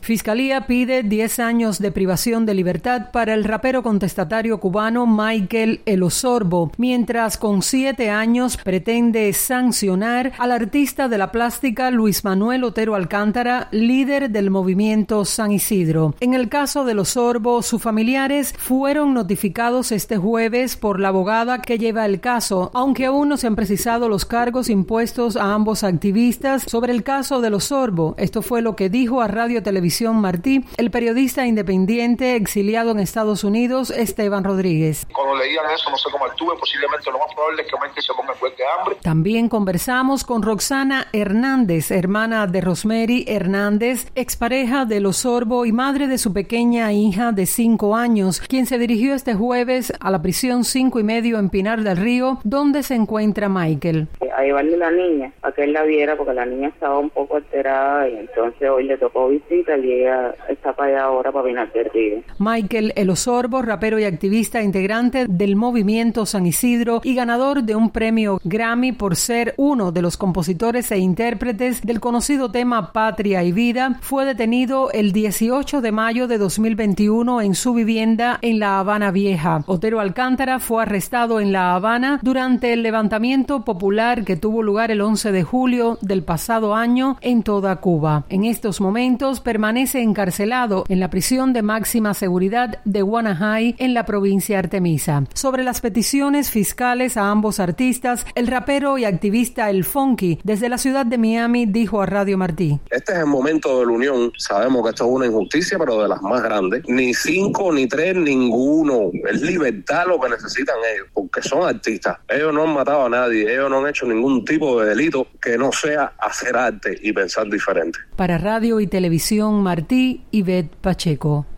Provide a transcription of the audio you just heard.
Fiscalía pide 10 años de privación de libertad para el rapero contestatario cubano Michael El Osorbo, mientras con 7 años pretende sancionar al artista de la plástica Luis Manuel Otero Alcántara, líder del movimiento San Isidro. En el caso del Osorbo, sus familiares fueron notificados este jueves por la abogada que lleva el caso, aunque aún no se han precisado los cargos impuestos a ambos activistas sobre el caso del Osorbo. Esto fue lo que dijo a Radio Televisión Martí el periodista independiente exiliado en Estados Unidos, Esteban Rodríguez. Cuando leían eso, no sé cómo estuve, posiblemente lo más probable es que aumente y se ponga en huelga de hambre. También conversamos con Roxana Hernández, hermana de Rosemary Hernández, expareja del Osorbo y madre de su pequeña hija de 5 años, quien se dirigió este jueves a la prisión 5 y medio en Pinar del Río, donde se encuentra Michael. A llevarle la niña, a que él la viera, porque la niña estaba un poco alterada y entonces hoy le tocó visita y ella está para allá ahora para Pinar del Río. Michael El Osorbo, rapero y activista integrante del movimiento San Isidro y ganador de un premio Grammy por ser uno de los compositores e intérpretes del conocido tema Patria y Vida, fue detenido el 18 de mayo de 2021 en su vivienda en La Habana Vieja. Otero Alcántara fue arrestado en La Habana durante el levantamiento popular que tuvo lugar el 11 de julio del pasado año en toda Cuba. En estos momentos permanece encarcelado en la prisión de máxima seguridad de Guanajay en la provincia Artemisa. Sobre las peticiones fiscales a ambos artistas, el rapero y activista El Funky desde la ciudad de Miami dijo a Radio Martí: este es el momento de la unión. Sabemos que esto es una injusticia, pero de las más grandes. Ni 5 ni 3, ninguno. Es libertad lo que necesitan ellos, porque son artistas. Ellos no han matado a nadie, ellos no han hecho ningún tipo de delito que no sea hacer arte y pensar diferente. Para Radio y Televisión Martí, Ivette Pacheco.